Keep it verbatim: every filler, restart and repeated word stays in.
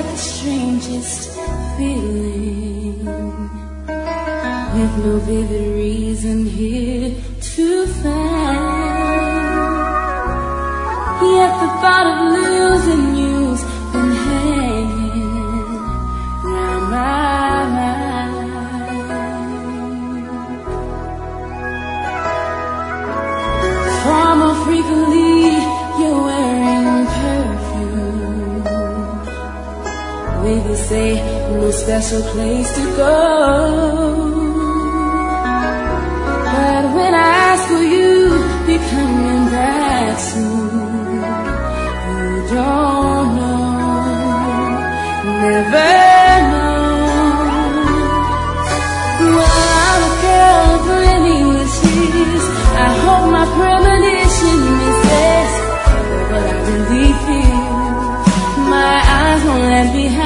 the strangest feeling, with no vivid reason here to find. Yet the thought of losing you's been hanging round my mind. Far more frequently you're wearing perfume, they say no special place to go. But when I ask will you be coming back soon, you don't know, never know. Well, I'm a girl for any wishes. I hope my premonition is this, but I really feel my eyes won't let me have